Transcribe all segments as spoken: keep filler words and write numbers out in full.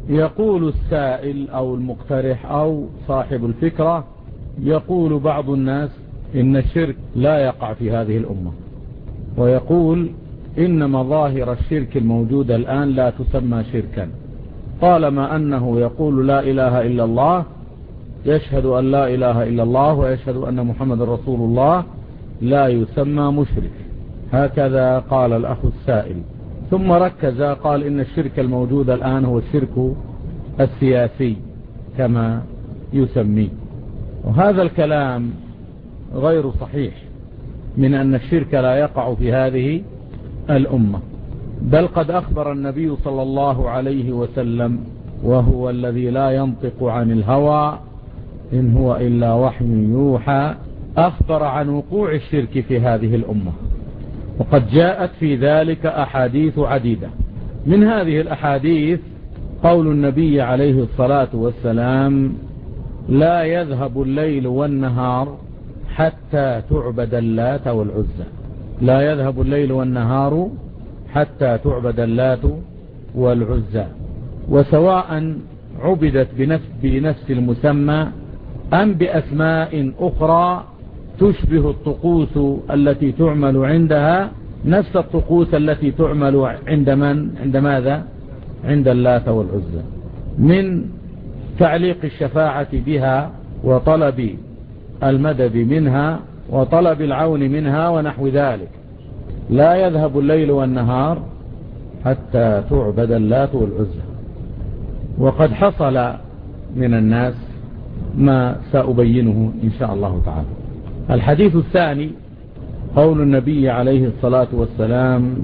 يقول السائل أو المقترح أو صاحب الفكرة، يقول بعض الناس إن الشرك لا يقع في هذه الأمة، ويقول إن مظاهر الشرك الموجودة الآن لا تسمى شركا، طالما أنه يقول لا إله إلا الله، يشهد أن لا إله إلا الله ويشهد أن محمد رسول الله، لا يسمى مشرك. هكذا قال الأخ السائل، ثم ركز قال إن الشرك الموجود الآن هو الشرك السياسي كما يسميه، وهذا الكلام غير صحيح من أن الشرك لا يقع في هذه الأمة، بل قد أخبر النبي صلى الله عليه وسلم وهو الذي لا ينطق عن الهوى إن هو إلا وحي يوحى، أخبر عن وقوع الشرك في هذه الأمة، وقد جاءت في ذلك أحاديث عديدة. من هذه الأحاديث قول النبي عليه الصلاة والسلام: لا يذهب الليل والنهار حتى تعبد اللات والعزى. لا يذهب الليل والنهار حتى تعبد اللات والعزى، وسواء عبدت بنفس, بنفس المسمى أم بأسماء أخرى تشبه الطقوس التي تعمل عندها، نفس الطقوس التي تعمل عند من؟ عند ماذا؟ عند اللات والعزى، من تعليق الشفاعة بها وطلب المدد منها وطلب العون منها ونحو ذلك. لا يذهب الليل والنهار حتى تعبد اللات والعزى. وقد حصل من الناس ما سأبينه إن شاء الله تعالى. الحديث الثاني قول النبي عليه الصلاة والسلام: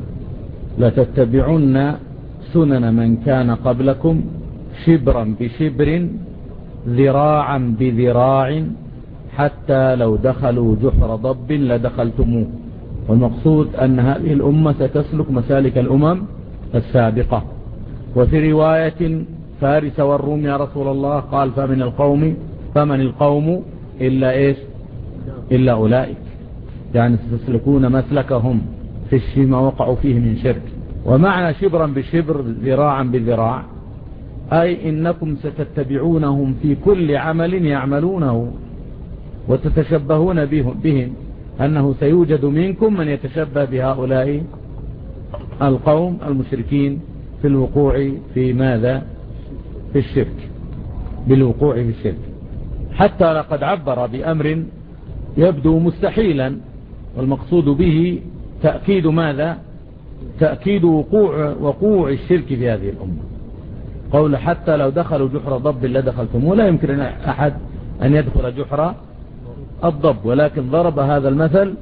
لتتبعن سنن من كان قبلكم شبرا بشبر ذراعا بذراع حتى لو دخلوا جحر ضب لدخلتموه. والمقصود أن هذه الأمة ستسلك مسالك الأمم السابقة. وفي رواية: فارس والروم يا رسول الله، قال: فمن القوم فمن القوم إلا إيش؟ إلا أولئك، يعني ستسلكون مسلكهم في الشيء ما وقعوا فيه من شرك. ومعنى شبرا بشبر ذراعا بذراع أي إنكم ستتبعونهم في كل عمل يعملونه وتتشبهون بهم، أنه سيوجد منكم من يتشبه بهؤلاء القوم المشركين في الوقوع في ماذا؟ في الشرك، بالوقوع في الشرك. حتى لقد عبر بأمر يبدو مستحيلا، والمقصود به تأكيد ماذا؟ تأكيد وقوع وقوع الشرك في هذه الأمة. قول: حتى لو دخلوا جحر ضب لدخلتموه. لا يمكن أحد أن يدخل جحر الضب، ولكن ضرب هذا المثل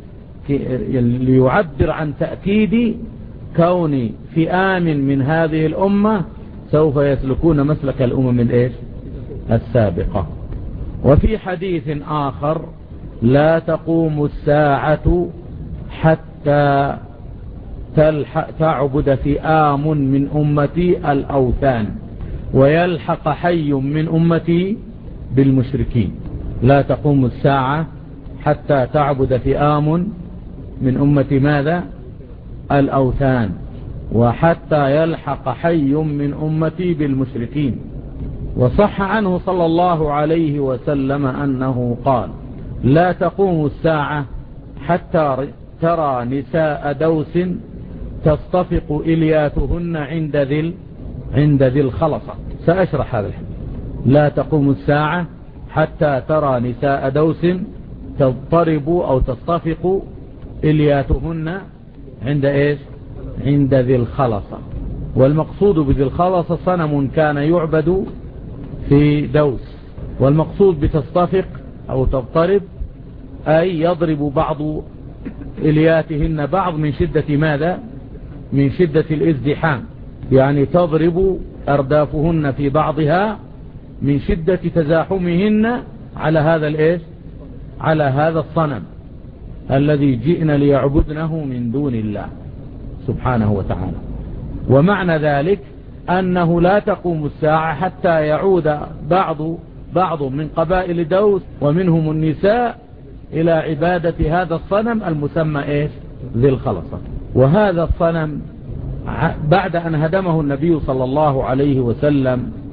ليعبر عن تأكيد كون فئام من هذه الأمة سوف يسلكون مسلك الأمم الإيش؟ السابقة. وفي حديث آخر: لا تقوم الساعة حتى تعبد فئام من أمتي الأوثان ويلحق حي من أمتي بالمشركين. لا تقوم الساعة حتى تعبد فئام من أمتي ماذا؟ الأوثان، وحتى يلحق حي من أمتي بالمشركين. وصح عنه صلى الله عليه وسلم أنه قال: لا تقوم الساعة حتى ترى نساء دوس تصطفق إلياتهن عند ذي عند ذي الخلصة. سأشرح هذا الحديث. لا تقوم الساعة حتى ترى نساء دوس تضطرب أو تصطفق إلياتهن عند إيش؟ عند ذي الخلصة. والمقصود بذي الخلصة صنم كان يعبد في دوس، والمقصود بتصطفق أو تضطرب أي يضرب بعض إلياتهن بعض من شدة ماذا؟ من شدة الازدحام، يعني تضرب أردافهن في بعضها من شدة تزاحمهن على هذا الإيش؟ على هذا الصنم الذي جئنا ليعبدنه من دون الله سبحانه وتعالى. ومعنى ذلك أنه لا تقوم الساعة حتى يعود بعض بعض من قبائل دوس ومنهم النساء إلى عبادة هذا الصنم المسمى إيش؟ ذي الخلصة. وهذا الصنم بعد أن هدمه النبي صلى الله عليه وسلم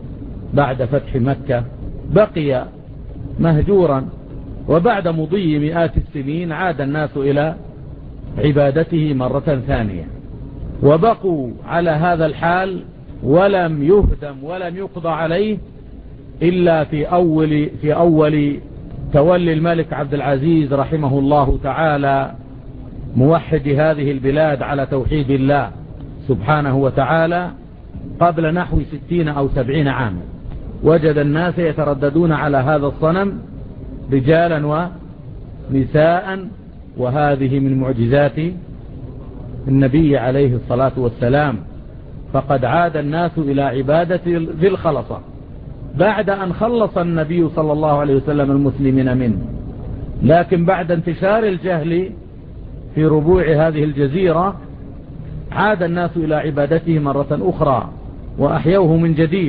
بعد فتح مكة بقي مهجورا، وبعد مضي مئات السنين عاد الناس إلى عبادته مرة ثانية، وبقوا على هذا الحال ولم يهدم ولم يقضى عليه إلا في أول, في أول تولي الملك عبد العزيز رحمه الله تعالى موحد هذه البلاد على توحيد الله سبحانه وتعالى قبل نحو ستين أو سبعين عاما. وجد الناس يترددون على هذا الصنم رجالا ونساء، وهذه من معجزات النبي عليه الصلاة والسلام. فقد عاد الناس إلى عبادة ذي الخلصة بعد أن خلص النبي صلى الله عليه وسلم المسلمين منه، لكن بعد انتشار الجهل في ربوع هذه الجزيرة عاد الناس إلى عبادته مرة أخرى وأحيوه من جديد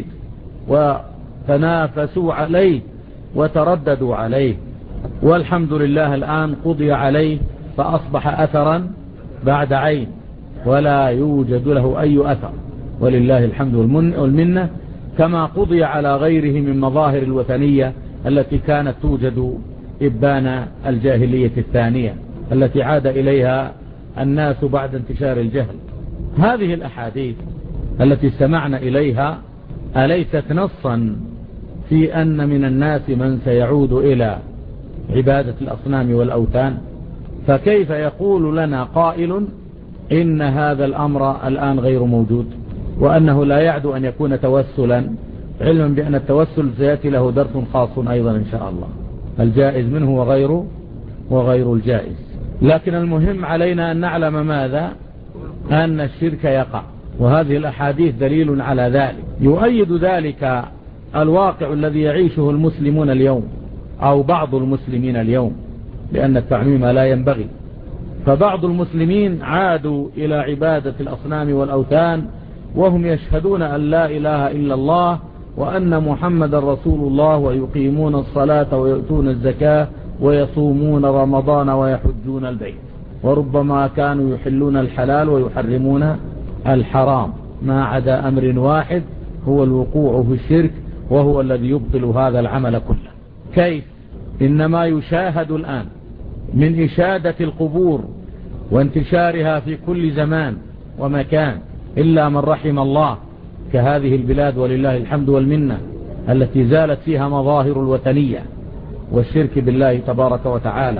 وتنافسوا عليه وترددوا عليه، والحمد لله الآن قضي عليه فأصبح أثرا بعد عين ولا يوجد له أي أثر، ولله الحمد والمنة، كما قضي على غيره من مظاهر الوثنية التي كانت توجد إبان الجاهلية الثانية التي عاد إليها الناس بعد انتشار الجهل. هذه الأحاديث التي استمعنا إليها أليست نصا في أن من الناس من سيعود إلى عبادة الأصنام والأوثان؟ فكيف يقول لنا قائل إن هذا الأمر الآن غير موجود وأنه لا يعد أن يكون توسلا، علما بأن التوسل سيأتي له درس خاص أيضا إن شاء الله، الجائز منه وغير وغير الجائز. لكن المهم علينا أن نعلم ماذا؟ أن الشرك يقع، وهذه الأحاديث دليل على ذلك. يؤيد ذلك الواقع الذي يعيشه المسلمون اليوم أو بعض المسلمين اليوم، لأن التعميم لا ينبغي. فبعض المسلمين عادوا إلى عبادة الأصنام والأوثان وهم يشهدون أن لا إله إلا الله وأن محمد رسول الله، ويقيمون الصلاة ويؤتون الزكاة ويصومون رمضان ويحجون البيت، وربما كانوا يحلون الحلال ويحرمون الحرام، ما عدا أمر واحد هو الوقوع في الشرك، وهو الذي يبطل هذا العمل كله. كيف؟ إنما يشاهد الآن من إشادة القبور وانتشارها في كل زمان ومكان إلا من رحم الله كهذه البلاد ولله الحمد والمنة التي زالت فيها مظاهر الوثنية والشرك بالله تبارك وتعالى.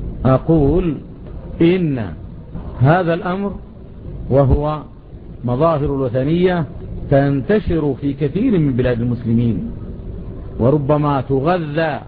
أقول إن هذا الأمر وهو مظاهر الوثنية تنتشر في كثير من بلاد المسلمين، وربما تغذى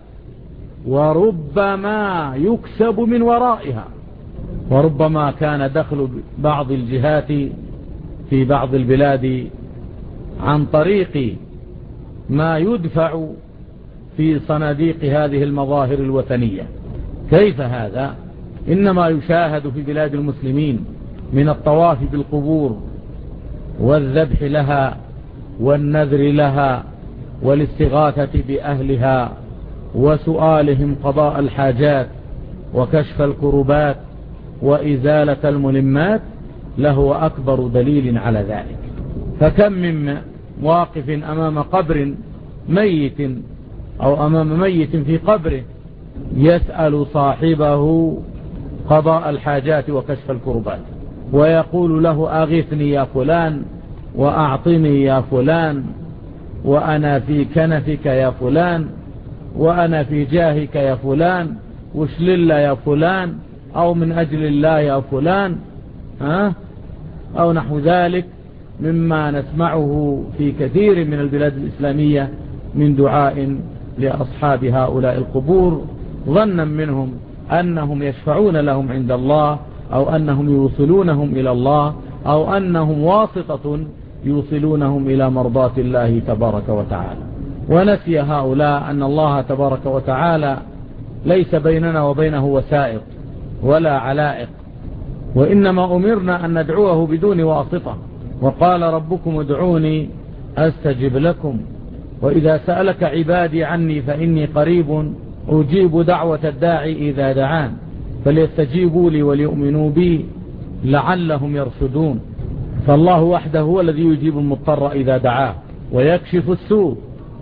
وربما يكسب من ورائها، وربما كان دخل بعض الجهات في بعض البلاد عن طريق ما يدفع في صناديق هذه المظاهر الوثنية. كيف هذا؟ إنما يشاهد في بلاد المسلمين من الطواف بالقبور والذبح لها والنذر لها والاستغاثة بأهلها وسؤالهم قضاء الحاجات وكشف الكربات وإزالة الملمات له أكبر دليل على ذلك. فكم من واقف أمام قبر ميت أو أمام ميت في قبره يسأل صاحبه قضاء الحاجات وكشف الكربات، ويقول له أغثني يا فلان وأعطني يا فلان، وأنا في كنفك يا فلان، وأنا في جاهك يا فلان، وش لله يا فلان، أو من أجل الله يا فلان، ها؟ أو نحو ذلك مما نسمعه في كثير من البلاد الإسلامية من دعاء لأصحاب هؤلاء القبور، ظنا منهم أنهم يشفعون لهم عند الله، أو أنهم يوصلونهم إلى الله، أو أنهم واسطة يوصلونهم إلى مرضاة الله تبارك وتعالى. ونسي هؤلاء أن الله تبارك وتعالى ليس بيننا وبينه وسائط ولا علائق، وإنما أمرنا أن ندعوه بدون واسطة. وقال ربكم ادعوني أستجب لكم، وإذا سألك عبادي عني فإني قريب أجيب دعوة الداعي إذا دعان فليستجيبوا لي وليؤمنوا بي لعلهم يرشدون. فالله وحده هو الذي يجيب المضطر إذا دعاه ويكشف السوء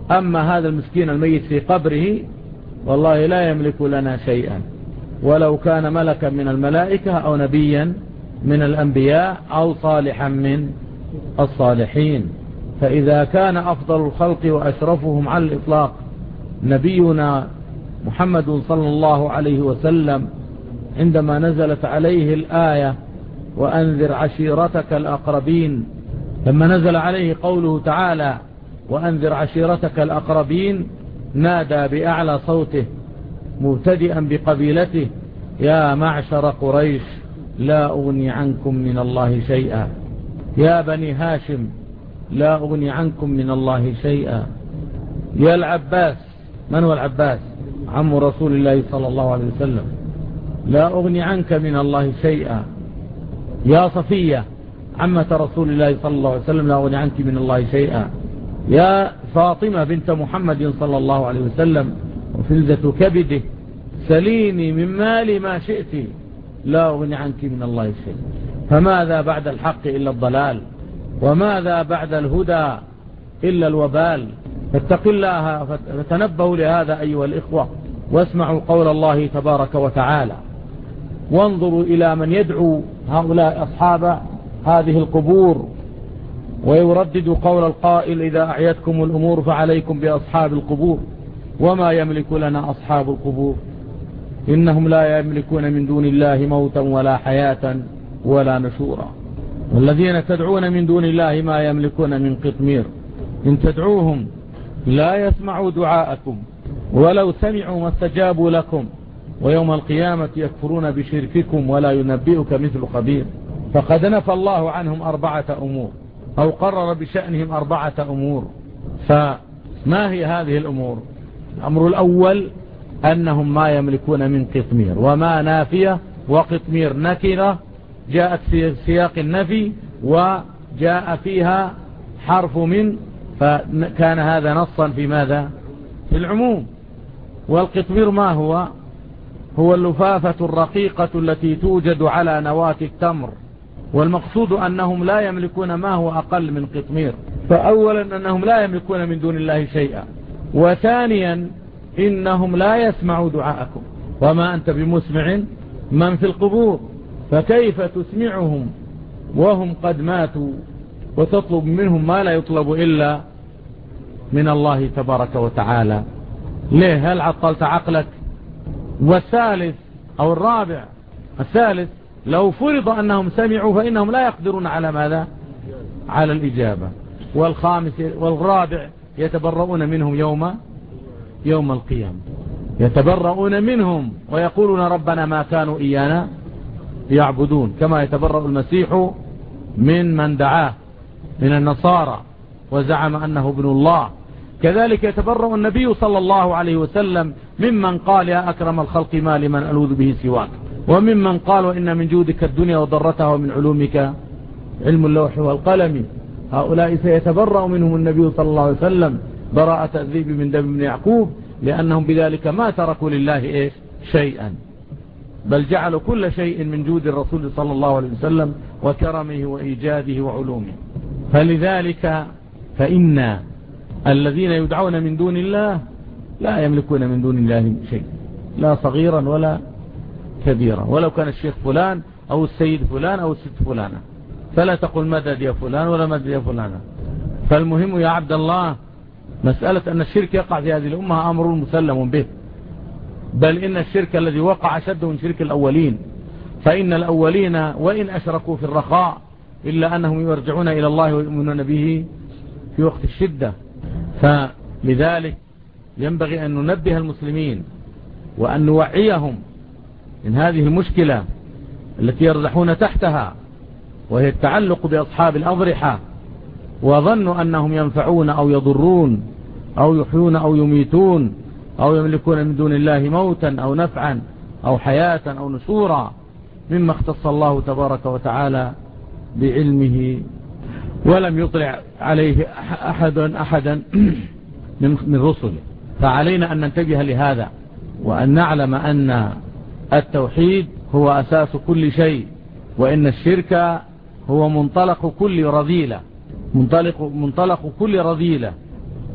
أما هذا المسكين الميت في قبره والله لا يملك لنا شيئا، ولو كان ملكا من الملائكة أو نبيا من الأنبياء أو صالحا من الصالحين. فإذا كان أفضل الخلق وأشرفهم على الإطلاق نبينا محمد صلى الله عليه وسلم، عندما نزلت عليه الآية وأنذر عشيرتك الأقربين، لما نزل عليه قوله تعالى وأنذر عشيرتك الأقربين، نادى بأعلى صوته مبتدئا بقبيلته يا معشر قريش لا أغني عنكم من الله شيئا، يا بني هاشم لا أغني عنكم من الله شيئا، يا العباس، من هو العباس؟ عم رسول الله صلى الله عليه وسلم، لا أغني عنك من الله شيئا، يا صفية عمة رسول الله صلى الله عليه وسلم لا أغني عنك من الله شيئا، يا فاطمة بنت محمد صلى الله عليه وسلم وفلذة كبده سليني من مالي ما شئت لا أغني عنك من الله شيئا. فماذا بعد الحق إلا الضلال، وماذا بعد الهدى إلا الوبال؟ فاتقوا الله، فتنبهوا لهذا أيها الإخوة، واسمعوا قول الله تبارك وتعالى، وانظروا إلى من يدعو هؤلاء أصحاب هذه القبور ويردد قول القائل إذا أعيتكم الأمور فعليكم بأصحاب القبور، وما يملك لنا أصحاب القبور إنهم لا يملكون من دون الله موتا ولا حياة ولا نشورا، والذين تدعون من دون الله ما يملكون من قطمير إن تدعوهم لا يسمعوا دعاءكم ولو سمعوا ما استجابوا لكم ويوم القيامة يكفرون بشرككم ولا ينبئك مثل خبير. فقد نفى الله عنهم أربعة أمور أو قرر بشأنهم أربعة أمور. فما هي هذه الأمور؟ الأمر الأول أنهم ما يملكون من قطمير، وما نافية وقطمير نكرة جاءت في سياق النفي وجاء فيها حرف من، فكان هذا نصا في ماذا؟ في العموم. والقطمير ما هو؟ هو اللفافة الرقيقة التي توجد على نواة التمر، والمقصود أنهم لا يملكون ما هو أقل من قطمير. فأولا أنهم لا يملكون من دون الله شيئا، وثانيا إنهم لا يسمعوا دعاءكم، وما أنت بمسمع من في القبور، فكيف تسمعهم وهم قد ماتوا وتطلب منهم ما لا يطلب إلا من الله تبارك وتعالى؟ ليه؟ هل عطلت عقلك؟ والثالث أو الرابع، الثالث لو فرض أنهم سمعوا فإنهم لا يقدرون على ماذا؟ على الإجابة. والخامس والرابع يتبرؤون منهم يوم يوم القيامة، يتبرؤون منهم ويقولون ربنا ما كانوا إيانا يعبدون، كما يتبرأ المسيح من من دعاه من النصارى وزعم أنه ابن الله. كذلك يتبرأ النبي صلى الله عليه وسلم ممن قال يا أكرم الخلق ما لمن ألوذ به سواك، وممن قال وإن من جودك الدنيا وضرتها ومن علومك علم اللوح والقلم. هؤلاء سيتبرأ منهم النبي صلى الله عليه وسلم براءة الذئب من دم ابن يعقوب، لأنهم بذلك ما تركوا لله إيش شيئا، بل جعلوا كل شيء من جود الرسول صلى الله عليه وسلم وكرمه وإيجاده وعلومه. فلذلك فإن الذين يدعون من دون الله لا يملكون من دون الله شيء، لا صغيرا ولا كبيرا، ولو كان الشيخ فلان أو السيد فلان أو الست فلانة، فلا تقل مدد يا فلان ولا مدد يا فلانة. فالمهم يا عبد الله مسألة أن الشرك يقع في هذه الأمة أمر مسلم به، بل إن الشرك الذي وقع أشد من شرك الأولين، فإن الأولين وإن أشركوا في الرخاء إلا أنهم يرجعون إلى الله ويؤمنون به في وقت الشدة. فلذلك ينبغي أن ننبه المسلمين وأن نوعيهم من هذه المشكلة التي يرزحون تحتها، وهي التعلق بأصحاب الأضرحة، وظنوا أنهم ينفعون أو يضرون أو يحيون أو يميتون أو يملكون من دون الله موتا أو نفعا أو حياة أو نشورا، مما اختص الله تبارك وتعالى بعلمه ولم يطلع عليه أحد أحدا من رسله. فعلينا أن ننتبه لهذا، وأن نعلم أن التوحيد هو أساس كل شيء، وإن الشرك هو منطلق كل رذيلة، منطلق, منطلق كل رذيلة.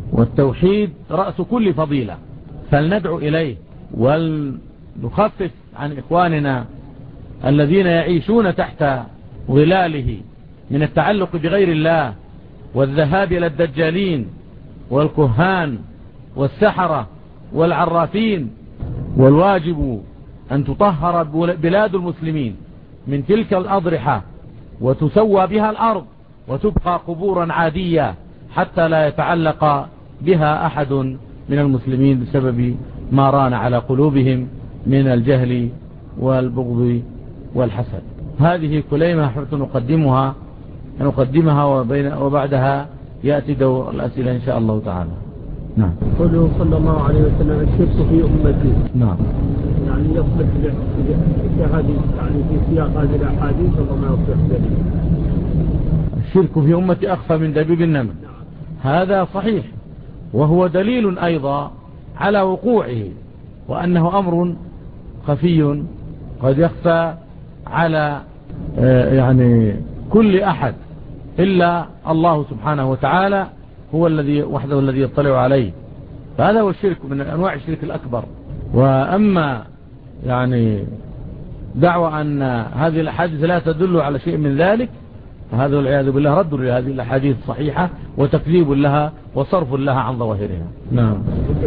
والتوحيد رأس كل فضيلة، فلندعو إليه ونخفف عن إخواننا الذين يعيشون تحت ظلاله من التعلق بغير الله والذهاب إلى الدجالين والكهان والسحرة والعرافين. والواجب أن تطهر بلاد المسلمين من تلك الأضرحة وتسوى بها الأرض وتبقى قبورا عادية حتى لا يتعلق بها أحد من المسلمين بسبب ما ران على قلوبهم من الجهل والبغض والحسد. هذه كلمة حبت نقدمها نقدمها وبعدها يأتي دور الأسئلة إن شاء الله تعالى. نعم. قوله صلى الله عليه وسلم الشرك في أمتي. نعم. يعني يصبح كهذه يعني في سياق هذه الأحاديث وما يصبح دليل. الشرك في أمتي أخفى من دبيب النمل. هذا صحيح، وهو دليل أيضا على وقوعه، وأنه أمر خفي قد يخفى على يعني كل أحد إلا الله سبحانه وتعالى هو الذي وحده الذي يطلع عليه. فهذا هو الشرك من أنواع الشرك الأكبر. وأما يعني دعوة أن هذه الأحاديث لا تدل على شيء من ذلك، فهذا والعياذ بالله رد لهذه الأحاديث الصحيحة وتكذيب لها وصرف لها عن ظواهرها. نعم.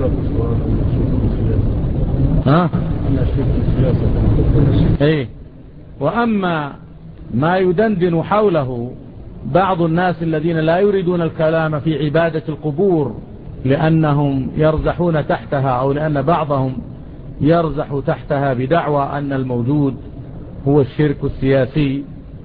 ها؟ ايه. وأما ما يدندن حوله بعض الناس الذين لا يريدون الكلام في عبادة القبور لأنهم يرزحون تحتها، أو لأن بعضهم يرزح تحتها بدعوى أن الموجود هو الشرك السياسي،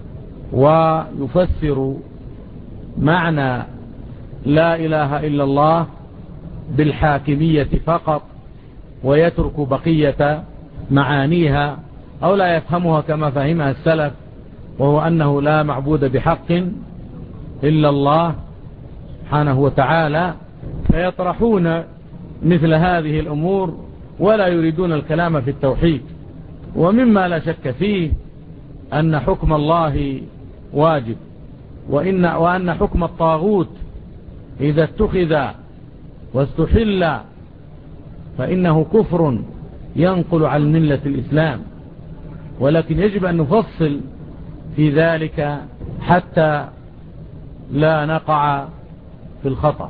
ويفسر معنى لا إله إلا الله بالحاكمية فقط ويترك بقية معانيها، أو لا يفهمها كما فهمها السلف، وهو أنه لا معبود بحق إلا الله سبحانه وتعالى. فيطرحون مثل هذه الأمور ولا يريدون الكلام في التوحيد. ومما لا شك فيه أن حكم الله واجب، وإن وأن حكم الطاغوت إذا اتخذ واستحل فإنه كفر ينقل عن ملة الإسلام، ولكن يجب أن نفصل في ذلك حتى لا نقع في الخطأ.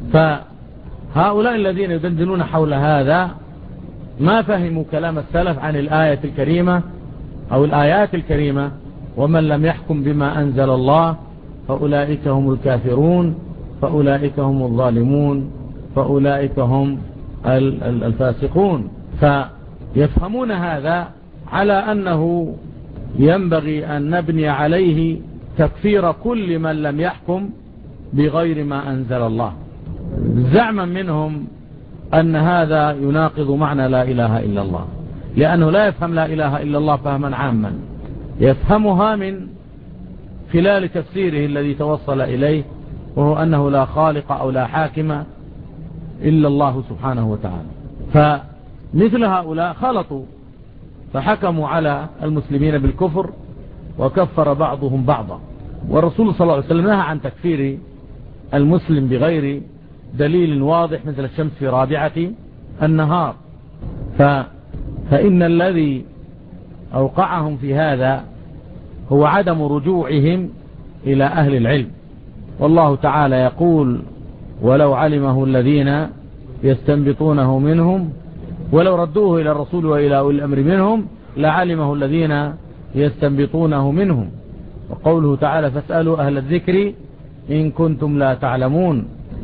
فهؤلاء الذين يدندنون حول هذا ما فهموا كلام السلف عن الآية الكريمة أو الآيات الكريمة: ومن لم يحكم بما أنزل الله فأولئك هم الكافرون، فأولئك هم الظالمون، فأولئك هم الفاسقون. فيفهمون هذا على أنه ينبغي أن نبني عليه تكفير كل من لم يحكم بغير ما أنزل الله، زعما منهم أن هذا يناقض معنى لا إله إلا الله، لأنه لا يفهم لا إله إلا الله فهما عاما، يفهمها من خلال تفسيره الذي توصل إليه، وهو أنه لا خالق أو لا حاكم إلا الله سبحانه وتعالى. فمثل هؤلاء خلطوا فحكموا على المسلمين بالكفر وكفر بعضهم بعضا. والرسول صلى الله عليه وسلم نهى عن تكفير المسلم بغير دليل واضح مثل الشمس في رابعة النهار. ف... فإن الذي أوقعهم في هذا هو عدم رجوعهم إلى أهل العلم. والله تعالى يقول: ولو علمه الذين يستنبطونه منهم ولو ردوه إلى الرسول وإلى أولي الأمر منهم لعلمه الذين يستنبطونه منهم. وقوله تعالى: فاسألوا أهل الذكر إن كنتم لا تعلمون.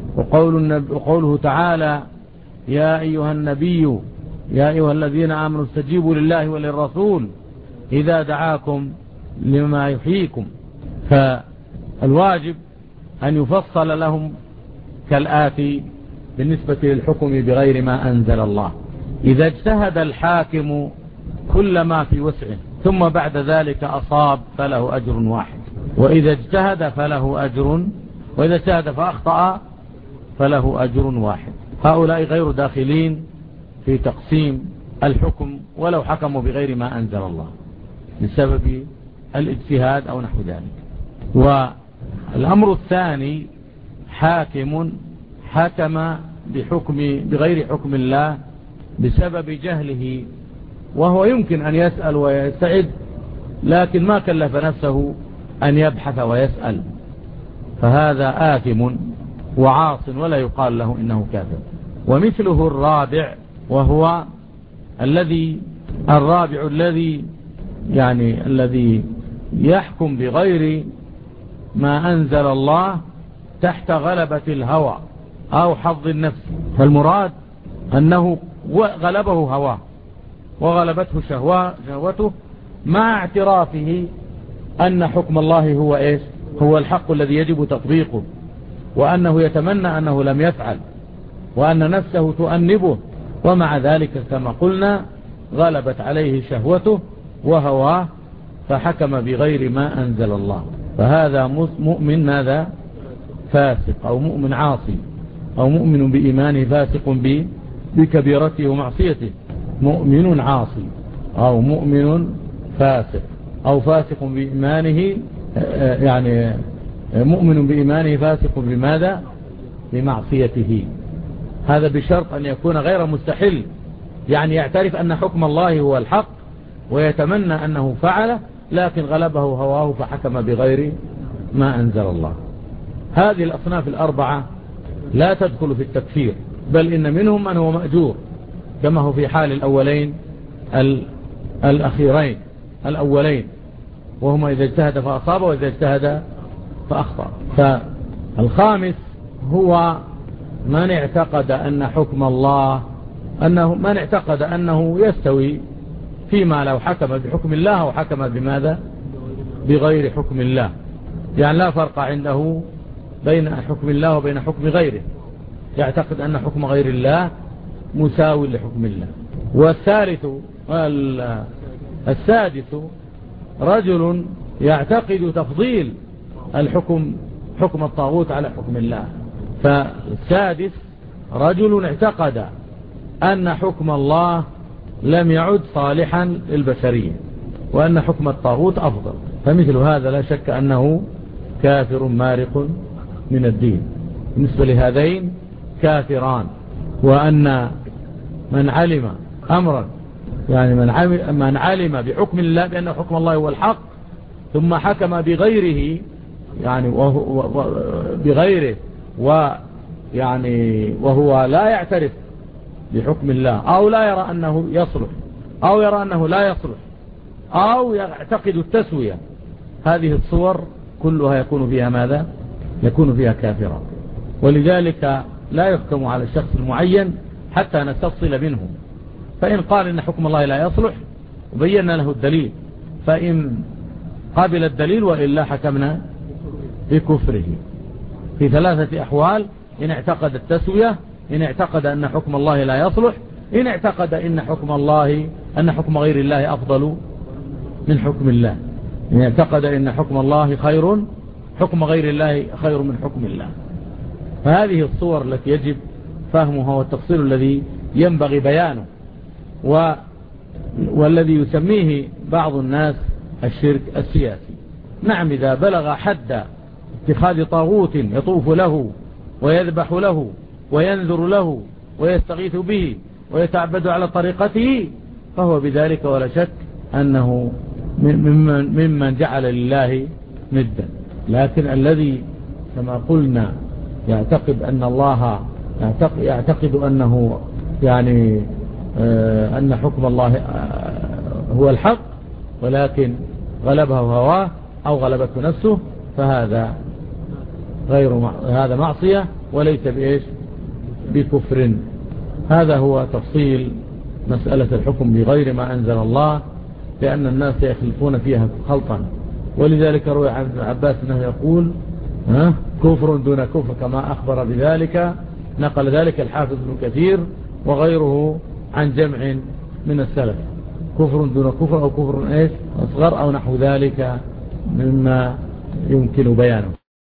وقوله تعالى: يا أيها النبي يا أيها الذين آمنوا استجيبوا لله وللرسول إذا دعاكم لما يحييكم. فالواجب أن يفصل لهم كالآتي بالنسبة للحكم بغير ما أنزل الله: إذا اجتهد الحاكم كل ما في وسعه ثم بعد ذلك أصاب فله أجر واحد، وإذا اجتهد فله أجر وإذا اجتهد فأخطأ فله أجر واحد. هؤلاء غير داخلين في تقسيم الحكم ولو حكموا بغير ما أنزل الله بسبب الاجتهاد أو نحو ذلك. والأمر الثاني: حاكم حكم بحكم بغير حكم الله بسبب جهله، وهو يمكن أن يسأل ويستعد، لكن ما كلف نفسه أن يبحث ويسأل، فهذا آثم وعاص ولا يقال له إنه كافر. ومثله الرابع، وهو الذي الرابع الذي يعني الذي يحكم بغير ما أنزل الله تحت غلبة الهوى أو حظ النفس. فالمراد أنه غلبه هواه وغلبته شهوته مع اعترافه أن حكم الله هو إيش؟ هو الحق الذي يجب تطبيقه، وأنه يتمنى أنه لم يفعل، وأن نفسه تؤنبه، ومع ذلك كما قلنا غلبت عليه شهوته وهواه فحكم بغير ما أنزل الله. فهذا مؤمن ماذا؟ فاسق، أو مؤمن عاصي، أو مؤمن بإيمانه فاسق بكبيرته ومعصيته. مؤمن عاصي أو مؤمن فاسق، أو فاسق بإيمانه، يعني مؤمن بإيمانه فاسق بماذا؟ بمعصيته. هذا بشرط أن يكون غير مستحل، يعني يعترف أن حكم الله هو الحق ويتمنى أنه فعل، لكن غلبه هواه فحكم بغير ما أنزل الله. هذه الأصناف الأربعة لا تدخل في التكفير، بل إن منهم من هو مأجور، كما هو في حال الأولين الأخيرين الأولين، وهما إذا اجتهد فأصاب وإذا اجتهد فأخطأ. فالخامس هو من اعتقد أن حكم الله أنه من اعتقد أنه يستوي فيما لو حكم بحكم الله أو حكم بماذا؟ بغير حكم الله، يعني لا فرق عنده بين حكم الله وبين حكم غيره، يعتقد أن حكم غير الله مساوي لحكم الله. والثالث السادس رجل يعتقد تفضيل الحكم حكم الطاغوت على حكم الله. فالسادس رجل اعتقد أن حكم الله لم يعد صالحا للبشرية، وأن حكم الطاغوت أفضل، فمثل هذا لا شك أنه كافر مارق من الدين. بالنسبة لهذين كافران. وأن من علم أمرا، يعني من علم, من علم بحكم الله بأن حكم الله هو الحق ثم حكم بغيره، يعني وهو بغيره ويعني وهو لا يعترف بحكم الله، أو لا يرى أنه يصلح، أو يرى أنه لا يصلح، أو يعتقد التسوية، هذه الصور كلها يكون فيها ماذا؟ يكون فيها كافرا. ولذلك لا يحكم على الشخص المعين حتى نستفصل منه. فإن قال إن حكم الله لا يصلح وبينا له الدليل، فإن قابل الدليل وإلا حكمنا بكفره. في ثلاثة أحوال: إن اعتقد التسوية، إن اعتقد أن حكم الله لا يصلح، إن اعتقد إن حكم الله أن حكم غير الله أفضل من حكم الله، إن اعتقد إن حكم الله خير، حكم غير الله خير من حكم الله. فهذه الصور التي يجب فهمها والتفصيل الذي ينبغي بيانه، و... والذي يسميه بعض الناس الشرك السياسي. نعم، إذا بلغ حد اتخاذ طاغوت يطوف له ويذبح له وينذر له ويستغيث به ويتعبد على طريقته، فهو بذلك ولا شك أنه ممن, ممن جعل لله ندا. لكن الذي كما قلنا يعتقد أن الله يعتقد, يعتقد أنه يعني آه أن حكم الله آه هو الحق، ولكن غلبه هواه أو غلبته نفسه، فهذا غير مع... هذا معصية وليس بإيش؟ بكفر. هذا هو تفصيل مسألة الحكم بغير ما أنزل الله، لأن الناس يخلطون فيها خلطا. ولذلك روي عن ابن عباس أنه يقول ها كفر دون كفر، كما أخبر بذلك. نقل ذلك الحافظ ابن كثير وغيره عن جمع من السلف: كفر دون كفر، أو كفر إيش أصغر، أو نحو ذلك مما يمكن بيانه.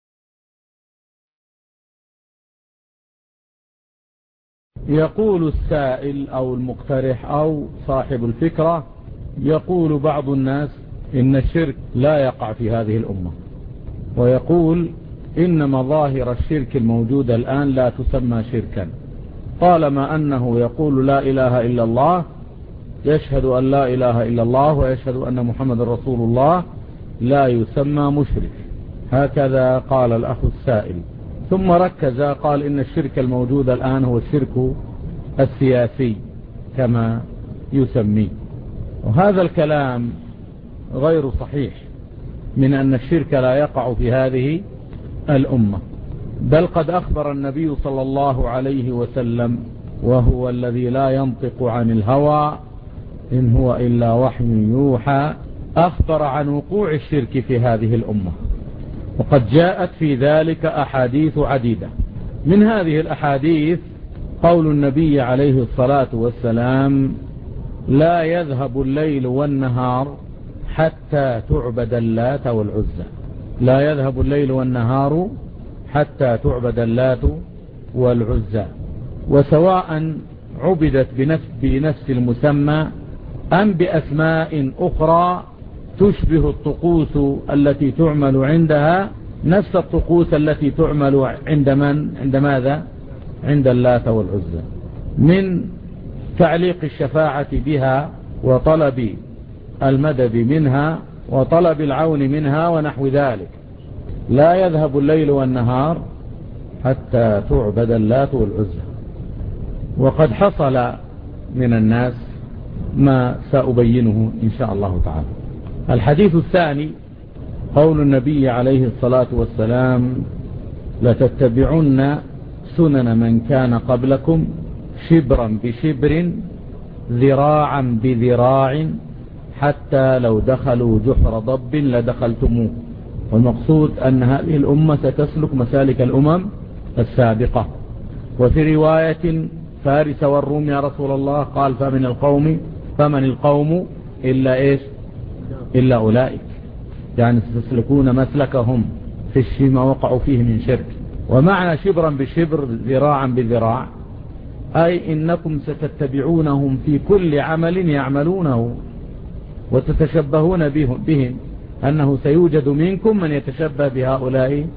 يقول السائل أو المقترح أو صاحب الفكرة، يقول بعض الناس إن الشرك لا يقع في هذه الأمة، ويقول إن مظاهر الشرك الموجودة الآن لا تسمى شركا، طالما أنه يقول لا إله إلا الله، يشهد أن لا إله إلا الله ويشهد أن محمد رسول الله، لا يسمى مشرك. هكذا قال الأخ السائل. ثم ركز قال إن الشرك الموجود الآن هو الشرك السياسي كما يسميه، وهذا الكلام غير صحيح من أن الشرك لا يقع في هذه الأمة، بل قد أخبر النبي صلى الله عليه وسلم وهو الذي لا ينطق عن الهوى إن هو إلا وحي يوحى، أخبر عن وقوع الشرك في هذه الأمة، وقد جاءت في ذلك أحاديث عديدة. من هذه الأحاديث قول النبي عليه الصلاة والسلام: لا يذهب الليل والنهار حتى تعبد اللات والعزى. لا يذهب الليل والنهار حتى تعبد اللات والعزى، وسواء عبدت بنفس, بنفس المسمى أم بأسماء أخرى تشبه الطقوس التي تعمل عندها، نفس الطقوس التي تعمل عند من؟ عند ماذا؟ عند اللات والعزى، من تعليق الشفاعة بها وطلب المدد منها وطلب العون منها ونحو ذلك. لا يذهب الليل والنهار حتى تعبد اللات والعزى. وقد حصل من الناس ما سأبينه إن شاء الله تعالى. الحديث الثاني قول النبي عليه الصلاة والسلام: لتتبعن سنن من كان قبلكم شبرا بشبر ذراعا بذراع حتى لو دخلوا جحر ضب لدخلتموه. والمقصود أن هذه الأمة ستسلك مسالك الأمم السابقة. وفي رواية: فارس والروم يا رسول الله، قال: فمن القوم فمن القوم إلا إيش؟ إلا أولئك، يعني ستسلكون مسلكهم في الشيء وقعوا فيه من شرك. ومعنى شبرا بشبر ذراعا بذراع أي إنكم ستتبعونهم في كل عمل يعملونه وتتشبهون بهم، أنه سيوجد منكم من يتشبه بهؤلاء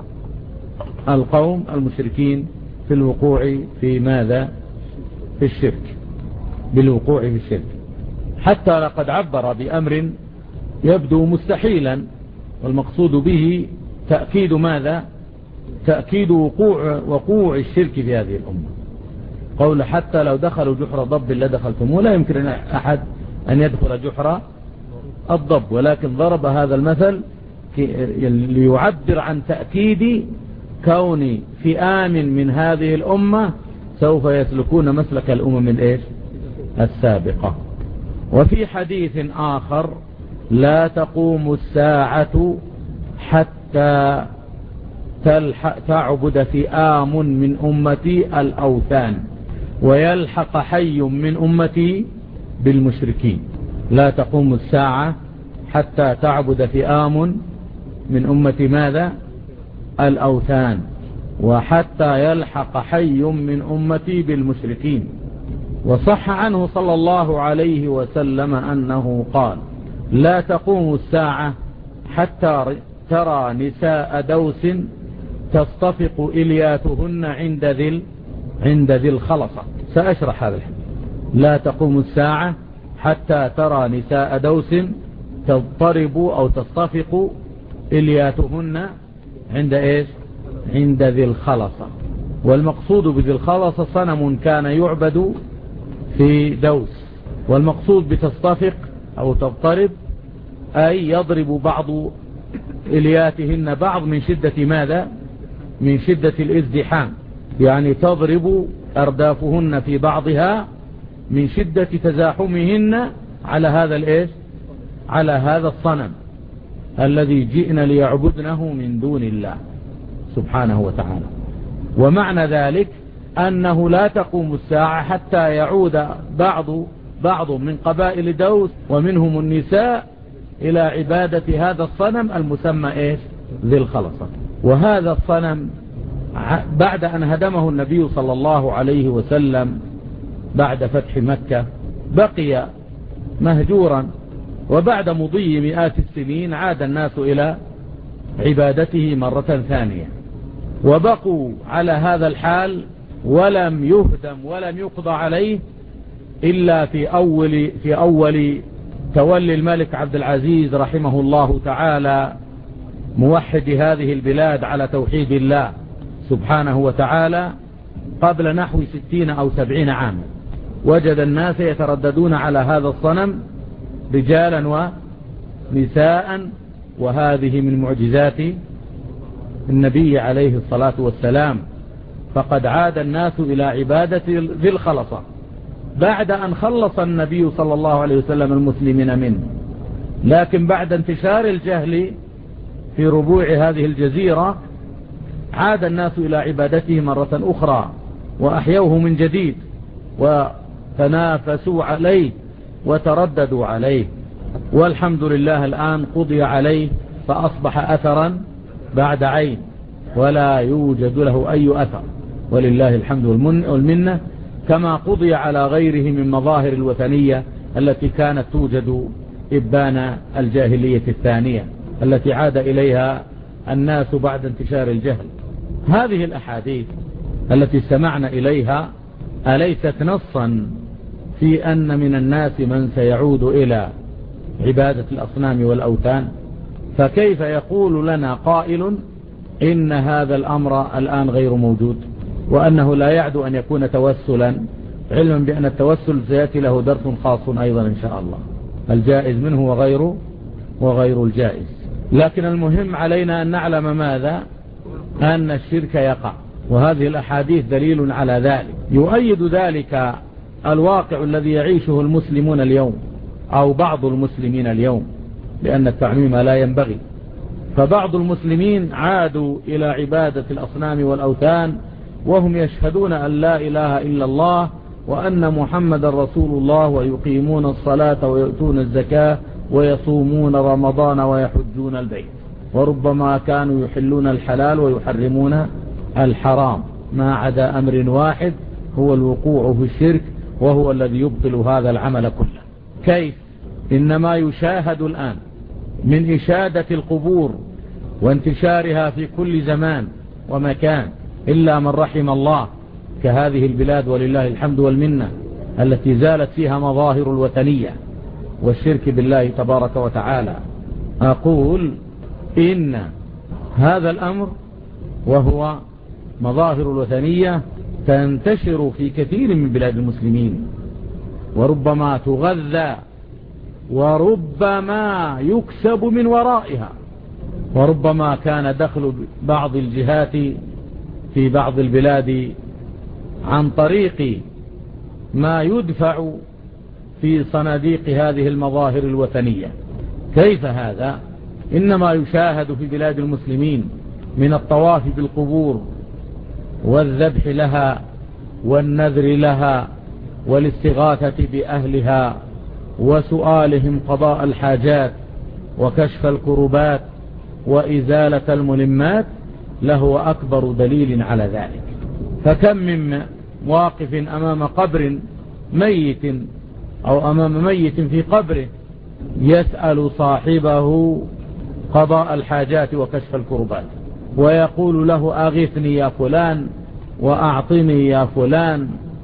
القوم المشركين في الوقوع في ماذا؟ في الشرك، بالوقوع في الشرك. حتى لقد عبر بأمر يبدو مستحيلا، والمقصود به تأكيد ماذا؟ تأكيد وقوع وقوع الشرك في هذه الأمة. قول: حتى لو دخلوا جحر ضب لدخلتموه. لا يمكن أحد أن يدخل جحر الضب، ولكن ضرب هذا المثل ليعبر عن تأكيد كون فئام من هذه الأمة سوف يسلكون مسلك الأمم الإيش؟ السابقة. وفي حديث آخر: لا تقوم الساعة حتى تعبد فئام من أمتي الأوثان ويلحق حي من أمتي بالمشركين. لا تقوم الساعة حتى تعبد فئام من أمتي ماذا؟ الأوثان، وحتى يلحق حي من أمتي بالمشركين. وصح عنه صلى الله عليه وسلم أنه قال: لا تقوم الساعة حتى ترى نساء دوس تصطفق إلياتهن عند ذي عند ذي الخلصة. سأشرح هذا الحديث. لا تقوم الساعة حتى ترى نساء دوس تضطرب أو تصطفق إلياتهن عند إيش؟ عند ذي الخلصة. والمقصود بذي الخلصة صنم كان يعبد في دوس، والمقصود بتصطفق أو تضطرب أي يضرب بعض إلياتهن بعض من شدة ماذا؟ من شدة الازدحام، يعني تضرب أردافهن في بعضها من شدة تزاحمهن على هذا الإيش؟ على هذا الصنم الذي جئنا ليعبدنه من دون الله سبحانه وتعالى. ومعنى ذلك أنه لا تقوم الساعة حتى يعود بعض بعض من قبائل دوس ومنهم النساء إلى عبادة هذا الصنم المسمى إيش؟ ذي الخلصة. وهذا الصنم بعد أن هدمه النبي صلى الله عليه وسلم بعد فتح مكة بقي مهجورا، وبعد مضي مئات السنين عاد الناس إلى عبادته مرة ثانية. وبقوا على هذا الحال ولم يهدم ولم يقضى عليه إلا في أول, في أول تولي الملك عبد العزيز رحمه الله تعالى موحد هذه البلاد على توحيد الله سبحانه وتعالى قبل نحو ستين أو سبعين عاما. وجد الناس يترددون على هذا الصنم رجالا ونساء، وهذه من معجزات النبي عليه الصلاة والسلام. فقد عاد الناس إلى عبادة ذي الخلصة بعد أن خلص النبي صلى الله عليه وسلم المسلمين منه، لكن بعد انتشار الجهل في ربوع هذه الجزيرة عاد الناس إلى عبادته مرة أخرى وأحيوه من جديد وتنافسوا عليه وترددوا عليه، والحمد لله الآن قضي عليه فأصبح أثرا بعد عين ولا يوجد له أي أثر، ولله الحمد والمنة، كما قضي على غيره من مظاهر الوثنية التي كانت توجد إبان الجاهلية الثانية التي عاد إليها الناس بعد انتشار الجهل. هذه الأحاديث التي استمعنا إليها أليست نصا في أن من الناس من سيعود إلى عبادة الأصنام والأوثان؟ فكيف يقول لنا قائل إن هذا الأمر الآن غير موجود وأنه لا يعد أن يكون توسلا، علما بأن التوسل سيأتي له درس خاص أيضا إن شاء الله، الجائز منه وغيره وغير الجائز. لكن المهم علينا أن نعلم ماذا؟ أن الشرك يقع، وهذه الأحاديث دليل على ذلك. يؤيد ذلك الواقع الذي يعيشه المسلمون اليوم أو بعض المسلمين اليوم، لأن التعميم لا ينبغي. فبعض المسلمين عادوا إلى عبادة الأصنام والأوثان وهم يشهدون أن لا إله إلا الله وأن محمد رسول الله، ويقيمون الصلاة ويؤتون الزكاة ويصومون رمضان ويحجون البيت، وربما كانوا يحلون الحلال ويحرمون الحرام، ما عدا أمر واحد هو الوقوع في الشرك، وهو الذي يبطل هذا العمل كله. كيف؟ إنما يشاهد الآن من إشادة القبور وانتشارها في كل زمان ومكان إلا من رحم الله كهذه البلاد ولله الحمد والمنة التي زالت فيها مظاهر الوثنية والشرك بالله تبارك وتعالى. أقول إن هذا الأمر وهو مظاهر الوثنية تنتشر في كثير من بلاد المسلمين، وربما تغذى وربما يكسب من ورائها، وربما كان دخل بعض الجهات في بعض البلاد عن طريق ما يدفع في صناديق هذه المظاهر الوثنية. كيف هذا؟ إنما يشاهد في بلاد المسلمين من الطواف بالقبور والذبح لها والنذر لها والاستغاثة بأهلها وسؤالهم قضاء الحاجات وكشف الكربات وإزالة الملمات له أكبر دليل على ذلك. فكم من واقف أمام قبر ميت أو أمام ميت في قبره يسأل صاحبه قضاء الحاجات وكشف الكربات، ويقول له أغثني يا فلان وأعطني يا فلان،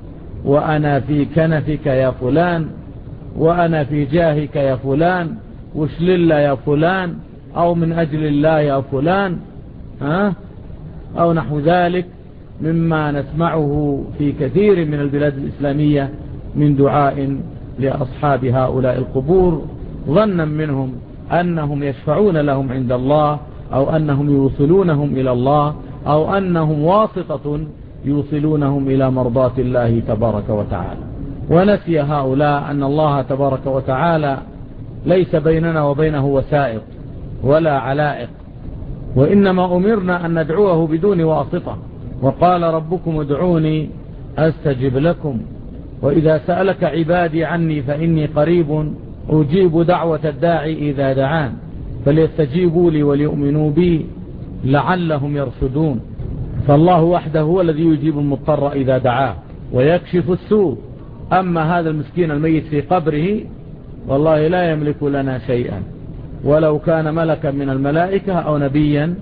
وأنا في كنفك يا فلان، وأنا في جاهك يا فلان، وشلل يا فلان، أو من أجل الله يا فلان، ها؟ أو نحو ذلك مما نسمعه في كثير من البلاد الإسلامية من دعاء لأصحاب هؤلاء القبور، ظنا منهم أنهم يشفعون لهم عند الله، أو أنهم يوصلونهم إلى الله، أو أنهم واسطة يوصلونهم إلى مرضاة الله تبارك وتعالى. ونسي هؤلاء أن الله تبارك وتعالى ليس بيننا وبينه وسائط ولا علائق، وإنما أمرنا أن ندعوه بدون واسطة. وقال ربكم ادعوني أستجب لكم، وإذا سألك عبادي عني فإني قريب أجيب دعوة الداعي إذا دعان، فليستجيبوا لي وليؤمنوا بي لعلهم يرشدون. فالله وحده هو الذي يجيب المضطر إذا دعاه ويكشف السوء. أما هذا المسكين الميت في قبره والله لا يملك لنا شيئا، ولو كان ملكا من الملائكة أو نبيا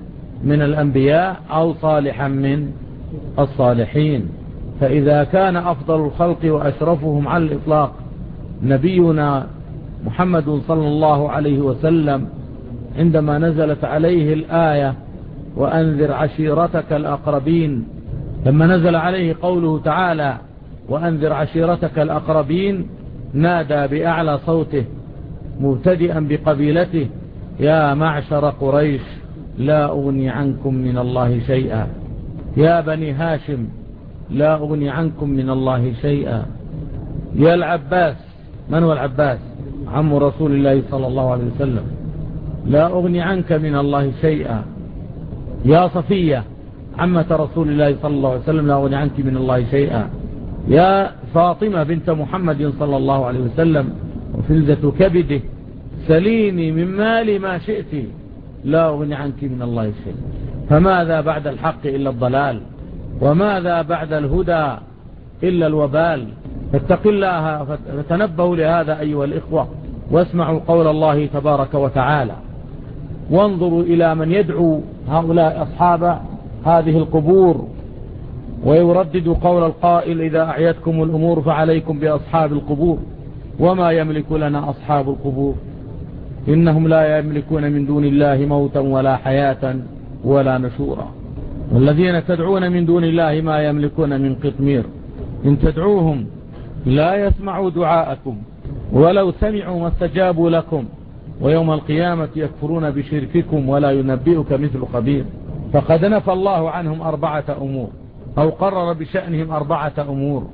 من الأنبياء أو صالحا من الصالحين. فإذا كان أفضل الخلق وأشرفهم على الإطلاق نبينا محمد صلى الله عليه وسلم، عندما نزلت عليه الآية وأنذر عشيرتك الأقربين، لما نزل عليه قوله تعالى وأنذر عشيرتك الأقربين، نادى بأعلى صوته مبتدئا بقبيلته يا معشر قريش لا أغني عنكم من الله شيئا، يا بني هاشم لا أغني عنكم من الله شيئا، يا العباس، من هو العباس؟ عم رسول الله صلى الله عليه وسلم، لا أغني عنك من الله شيئا، يا صفية عمة رسول الله صلى الله عليه وسلم لا أغني عنك من الله شيئا، يا فاطمة بنت محمد صلى الله عليه وسلم وفلذة كبده سليني من مالي ما شئت لا أغني عنك من الله شيئا. فماذا بعد الحق إلا الضلال، وماذا بعد الهدى إلا الوبال؟ فاتقوا الله فتنبهوا لهذا أيها الإخوة، واسمعوا قول الله تبارك وتعالى، وانظروا إلى من يدعو هؤلاء أصحاب هذه القبور ويردد قول القائل إذا أعيتكم الأمور فعليكم بأصحاب القبور، وما يملك لنا أصحاب القبور إنهم لا يملكون من دون الله موتا ولا حياة ولا نشورا، والذين تدعون من دون الله ما يملكون من قطمير، إن تدعوهم لا يسمعوا دعاءكم ولو سمعوا ما استجابوا لكم، ويوم القيامة يكفرون بشرككم ولا ينبئك مثل خبير. فقد نفى الله عنهم أربعة أمور أو قرر بشأنهم أربعة أمور.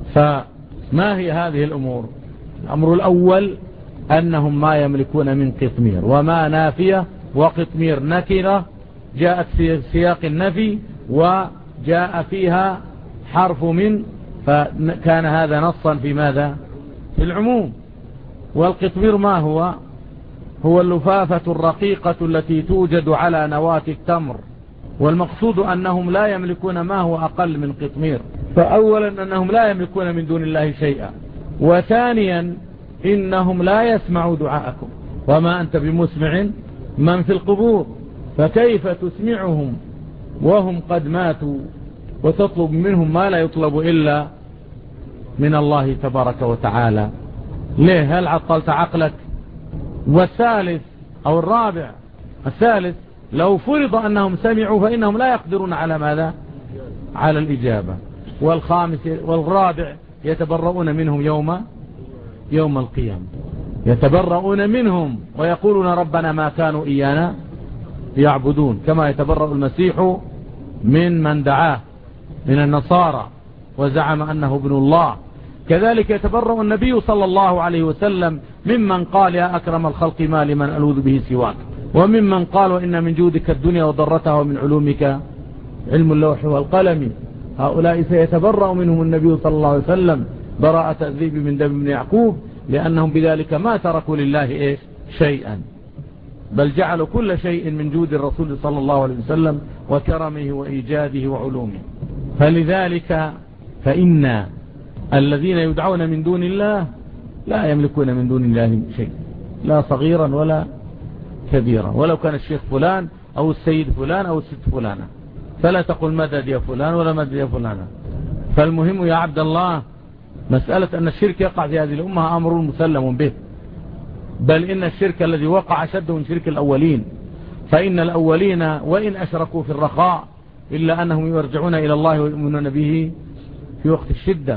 فما هي هذه الأمور؟ الأمر الأول أنهم ما يملكون من قطمير، وما نافية، وقطمير نكرة جاءت في سياق النفي وجاء فيها حرف من، فكان هذا نصا في ماذا؟ في العموم. والقطمير ما هو؟ هو اللفافة الرقيقة التي توجد على نواة التمر، والمقصود أنهم لا يملكون ما هو أقل من قطمير. فأولا أنهم لا يملكون من دون الله شيئا، وثانيا إنهم لا يسمعوا دعاءكم، وما أنت بمسمع من في القبور، فكيف تسمعهم وهم قد ماتوا وتطلب منهم ما لا يطلب إلا من الله تبارك وتعالى؟ ليه؟ هل عطلت عقلك؟ والثالث أو الرابع، الثالث لو فرض أنهم سمعوا فإنهم لا يقدرون على ماذا؟ على الإجابة. والخامس والرابع يتبرؤون منهم يوم يوم القيامة، يتبرؤون منهم ويقولون ربنا ما كانوا إيانا يعبدون، كما يتبرأ المسيح من من دعاه من النصارى وزعم أنه ابن الله. كذلك يتبرأ النبي صلى الله عليه وسلم ممن قال يا أكرم الخلق ما لمن ألوذ به سواك، وممن قال وإن من جودك الدنيا وضرتها ومن علومك علم اللوح والقلم. هؤلاء سيتبرأ منهم النبي صلى الله عليه وسلم براءة الذئب من دم ابن يعقوب، لأنهم بذلك ما تركوا لله إيش شيئا، بل جعلوا كل شيء من جود الرسول صلى الله عليه وسلم وكرمه وإيجاده وعلومه. فلذلك فإن الذين يدعون من دون الله لا يملكون من دون الله شيء، لا صغيرا ولا كبيرا، ولو كان الشيخ فلان أو السيد فلان أو الست فلانة، فلا تقل مدد يا فلان ولا مدد يا فلانة. فالمهم يا عبد الله مسألة أن الشرك يقع في هذه الأمة أمر مسلم به، بل إن الشرك الذي وقع أشد من شرك الأولين، فإن الأولين وإن أشركوا في الرخاء إلا أنهم يرجعون إلى الله ويؤمنون به في وقت الشدة.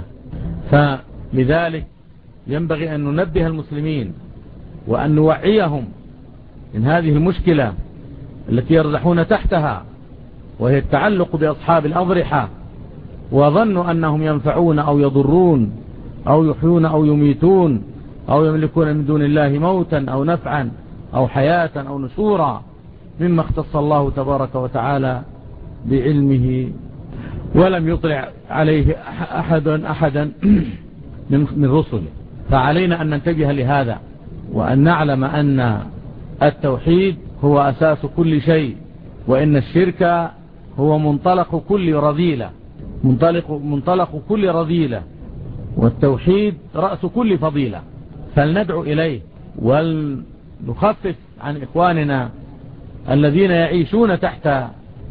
فلذلك ينبغي أن ننبه المسلمين وأن نوعيهم من هذه المشكلة التي يرزحون تحتها، وهي التعلق بأصحاب الأضرحة، وظنوا أنهم ينفعون أو يضرون أو يحيون أو يميتون أو يملكون من دون الله موتا أو نفعا أو حياة أو نشورا، مما اختص الله تبارك وتعالى بعلمه ولم يطلع عليه أحد أحدا من رسله. فعلينا أن ننتبه لهذا، وأن نعلم أن التوحيد هو أساس كل شيء، وإن الشرك هو منطلق كل رذيلة، منطلق, منطلق كل رذيلة، والتوحيد رأس كل فضيلة. فلندعو إليه ولنخفف عن إخواننا الذين يعيشون تحت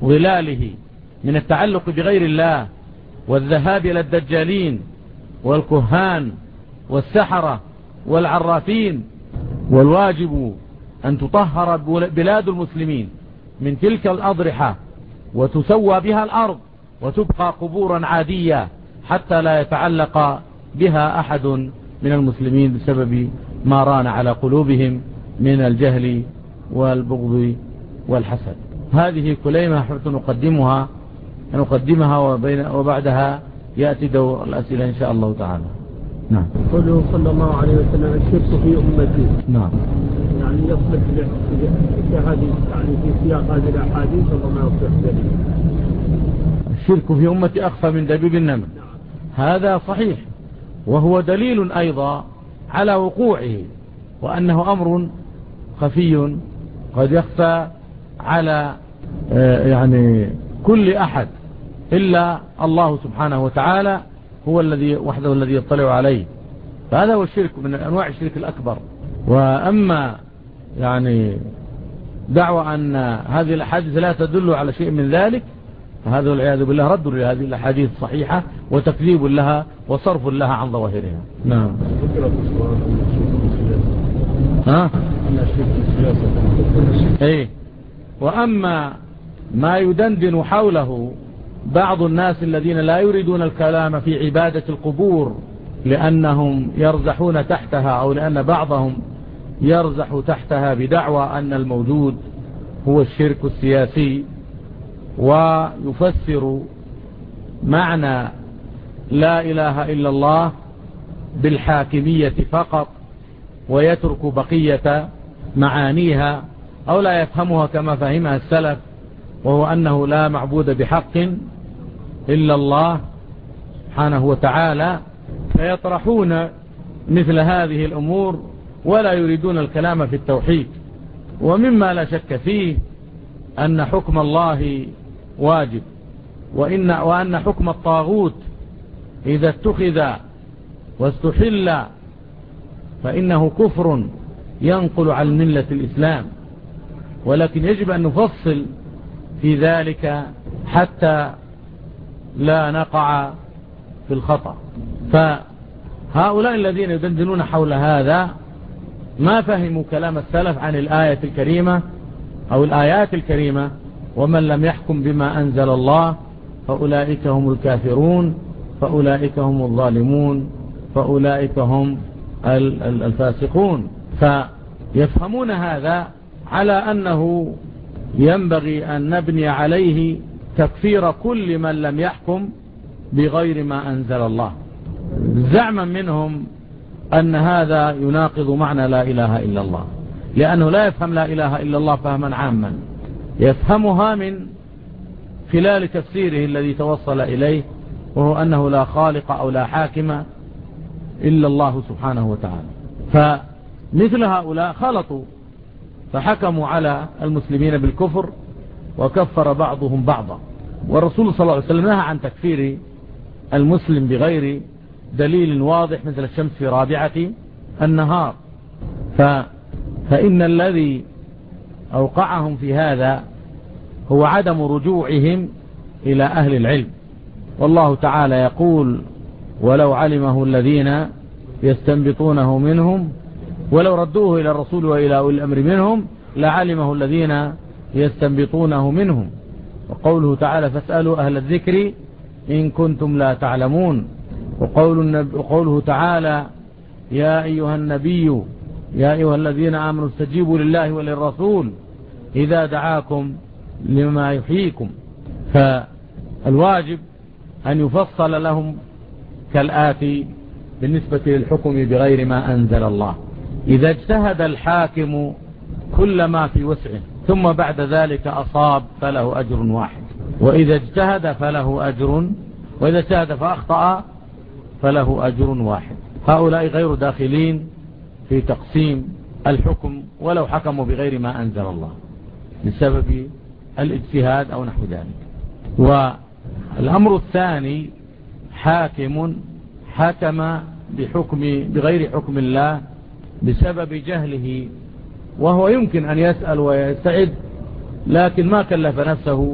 ظلاله من التعلق بغير الله والذهاب إلى الدجالين والكهان والسحرة والعرافين. والواجب أن تطهر بلاد المسلمين من تلك الأضرحة وتسوى بها الأرض وتبقى قبورا عادية حتى لا يتعلق بها أحد من المسلمين بسبب ما ران على قلوبهم من الجهل والبغض والحسد. هذه كلمة حبت نقدمها نقدمها وبعدها يأتي دور الأسئلة إن شاء الله تعالى. نعم. قوله صلى الله عليه وسلم الشرك في أمتي. نعم. يعني يصلح في هذه يعني في سياق هذه الأحاديث وما يصلح دليل. الشرك في أمتي أخفى من دبيب النمل. هذا صحيح، وهو دليل أيضا على وقوعه، وأنه أمر خفي قد يخفى على يعني كل أحد إلا الله سبحانه وتعالى هو الذي وحده الذي يطلع عليه. فهذا هو الشرك من أنواع الشرك الأكبر. وأما يعني دعوة أن هذه الأحاديث لا تدل على شيء من ذلك، فهذا والعياذ بالله رد لهذه الأحاديث الصحيحة وتكذيب لها وصرف لها عن ظواهرها. نعم. ها؟ ايه. وأما ما يدندن حوله بعض الناس الذين لا يريدون الكلام في عبادة القبور لأنهم يرزحون تحتها، أو لأن بعضهم يرزح تحتها بدعوى أن الموجود هو الشرك السياسي، ويفسر معنى لا إله إلا الله بالحاكمية فقط ويترك بقية معانيها، أو لا يفهمها كما فهمها السلف، وهو أنه لا معبود بحق إلا الله سبحانه وتعالى. فيطرحون مثل هذه الأمور ولا يريدون الكلام في التوحيد. ومما لا شك فيه أن حكم الله واجب، وإن وأن حكم الطاغوت إذا اتخذ واستحل فإنه كفر ينقل عن ملة الإسلام، ولكن يجب أن نفصل في ذلك حتى لا نقع في الخطأ. فهؤلاء الذين يدندنون حول هذا ما فهموا كلام السلف عن الآية الكريمة أو الآيات الكريمة: ومن لم يحكم بما أنزل الله فأولئك هم الكافرون، فأولئك هم الظالمون، فأولئك هم الفاسقون. فيفهمون هذا على أنه ينبغي أن نبني عليه تكفير كل من لم يحكم بغير ما أنزل الله، زعما منهم أن هذا يناقض معنى لا إله إلا الله، لأنه لا يفهم لا إله إلا الله فهما عاما، يفهمها من خلال تفسيره الذي توصل إليه، وهو أنه لا خالق أو لا حاكم إلا الله سبحانه وتعالى. فمثل هؤلاء خلطوا فحكموا على المسلمين بالكفر وكفر بعضهم بعضا. والرسول صلى الله عليه وسلم نهى عن تكفير المسلم بغير دليل واضح مثل الشمس في رابعة النهار. ف... فإن الذي أوقعهم في هذا هو عدم رجوعهم إلى أهل العلم. والله تعالى يقول: ولو علمه الذين يستنبطونه منهم ولو ردوه إلى الرسول وإلى أولي الأمر منهم لعلمه الذين يستنبطونه منهم. وقوله تعالى: فاسألوا أهل الذكر إن كنتم لا تعلمون. وقوله تعالى: يا أيها النبي يا أيها الذين آمنوا استجيبوا لله وللرسول إذا دعاكم لما يحييكم. فالواجب أن يفصل لهم كالآتي بالنسبة للحكم بغير ما أنزل الله: إذا اجتهد الحاكم كل ما في وسعه ثم بعد ذلك أصاب فله أجر واحد، وإذا اجتهد فله أجر وإذا اجتهد فأخطأ فله أجر واحد. هؤلاء غير داخلين في تقسيم الحكم ولو حكموا بغير ما أنزل الله بسبب الاجتهاد أو نحو ذلك. والأمر الثاني: حاكم حكم بحكم بغير حكم الله بسبب جهله، وهو يمكن أن يسأل ويستعد لكن ما كلف نفسه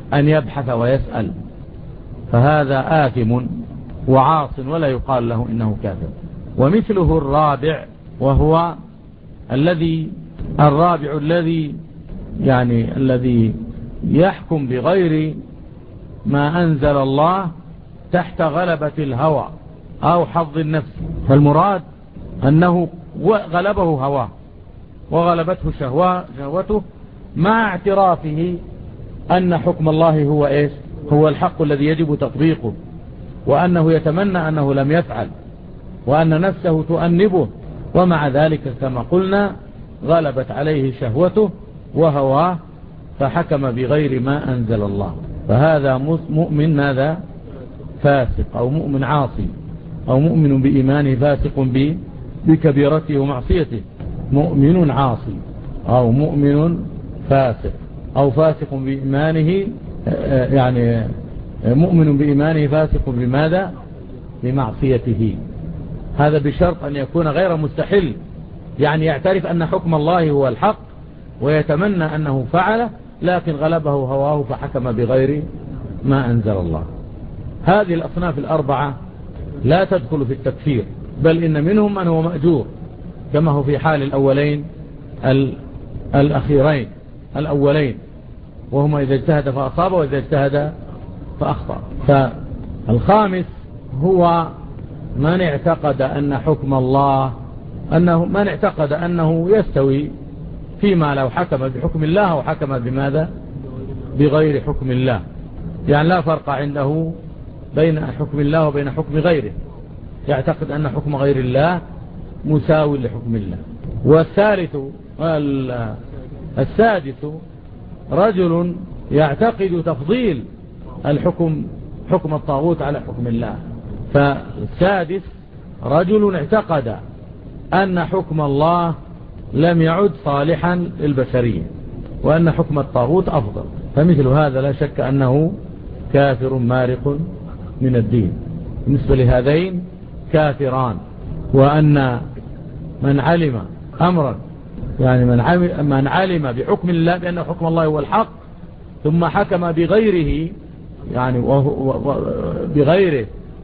أن يبحث ويسأل، فهذا آثم وعاص ولا يقال له إنه كافر. ومثله الرابع، وهو الذي الرابع الذي يعني الذي يحكم بغير ما أنزل الله تحت غلبة الهوى أو حظ النفس. فالمراد أنه غلبه هواه وغلبته شهوته مع اعترافه أن حكم الله هو إيش؟ هو الحق الذي يجب تطبيقه، وأنه يتمنى أنه لم يفعل، وأن نفسه تؤنبه، ومع ذلك كما قلنا غلبت عليه شهوته وهواه فحكم بغير ما أنزل الله. فهذا مؤمن ماذا؟ فاسق، أو مؤمن عاصي، أو مؤمن بإيمانه فاسق بكبيرته ومعصيته. مؤمن عاصي أو مؤمن فاسق، أو فاسق بإيمانه، يعني مؤمن بإيمانه فاسق بماذا؟ بمعصيته. هذا بشرط أن يكون غير مستحل، يعني يعترف أن حكم الله هو الحق ويتمنى أنه فعله، لكن غلبه هواه فحكم بغير ما أنزل الله. هذه الأصناف الأربعة لا تدخل في التكفير، بل إن منهم من هو مأجور، كما هو في حال الأولين الأخيرين الأولين، وهما إذا اجتهد فأصاب وإذا اجتهد فأخطأ. فالخامس هو من اعتقد أن حكم الله أنه من اعتقد أنه يستوي فيما لو حكم بحكم الله أو حكم بماذا؟ بغير حكم الله، يعني لا فرق عنده بين حكم الله وبين حكم غيره، يعتقد أن حكم غير الله مساوي لحكم الله. والثالث السادس رجل يعتقد تفضيل الحكم حكم الطاغوت على حكم الله. فالسادس رجل اعتقد أن حكم الله لم يعد صالحا للبشرية، وأن حكم الطاغوت أفضل. فمثل هذا لا شك أنه كافر مارق من الدين. بالنسبة لهذين كافران. وأن من علم أمرا، يعني من علم, من علم بحكم الله بأن حكم الله هو الحق ثم حكم بغيره، يعني وهو بغيره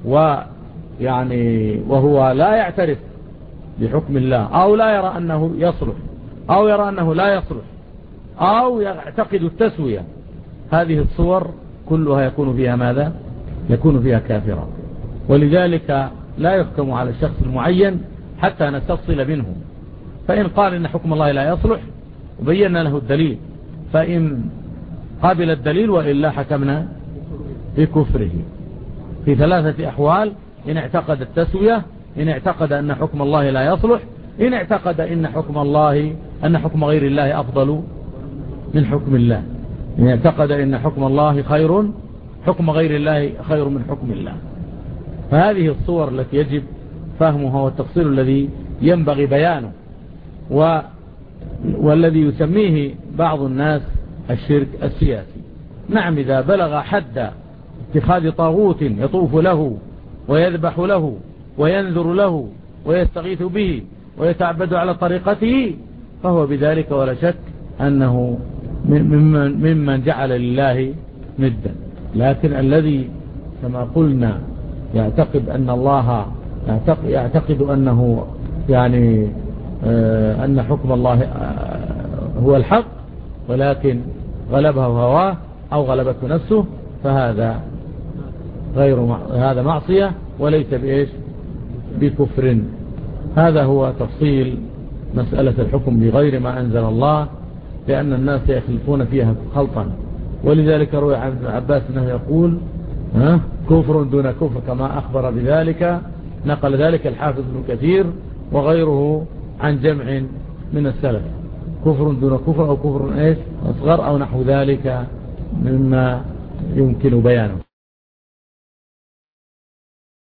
ويعني وهو لا يعترف بحكم الله، أو لا يرى أنه يصلح، أو يرى أنه لا يصلح، أو يعتقد التسوية، هذه الصور كلها يكون فيها ماذا؟ يكون فيها كافرا. ولذلك لا يحكم على الشخص المعين حتى نستفصل منه. فإن قال إن حكم الله لا يصلح وبينا له الدليل، فإن قابل الدليل وإلا حكمنا بكفره. في ثلاثة أحوال: إن اعتقد التسوية، إن اعتقد أن حكم الله لا يصلح، إن اعتقد إن حكم الله أن حكم غير الله أفضل من حكم الله، إن اعتقد إن حكم الله خير، حكم غير الله خير من حكم الله. فهذه الصور التي يجب فهمها والتفصيل الذي ينبغي بيانه، و... والذي يسميه بعض الناس الشرك السياسي. نعم، إذا بلغ حد اتخاذ طاغوت يطوف له ويذبح له وينذر له ويستغيث به ويتعبد على طريقته، فهو بذلك ولا شك أنه ممن, ممن جعل لله ندا. لكن الذي كما قلنا يعتقد أن الله يعتقد, يعتقد أنه يعني آه أن حكم الله آه هو الحق، ولكن غلبه هواه أو غلبته نفسه، فهذا غير مع... هذا معصية وليس بإيش؟ بكفر. هذا هو تفصيل مسألة الحكم بغير ما أنزل الله، لأن الناس يخلطون فيها خلطا. ولذلك روي عن ابن عباس أنه يقول ها كفر دون كفر، كما أخبر بذلك، نقل ذلك الحافظ ابن كثير وغيره عن جمع من السلف. كفر دون كفر أو كفر إيش أصغر أو نحو ذلك مما يمكن بيانه.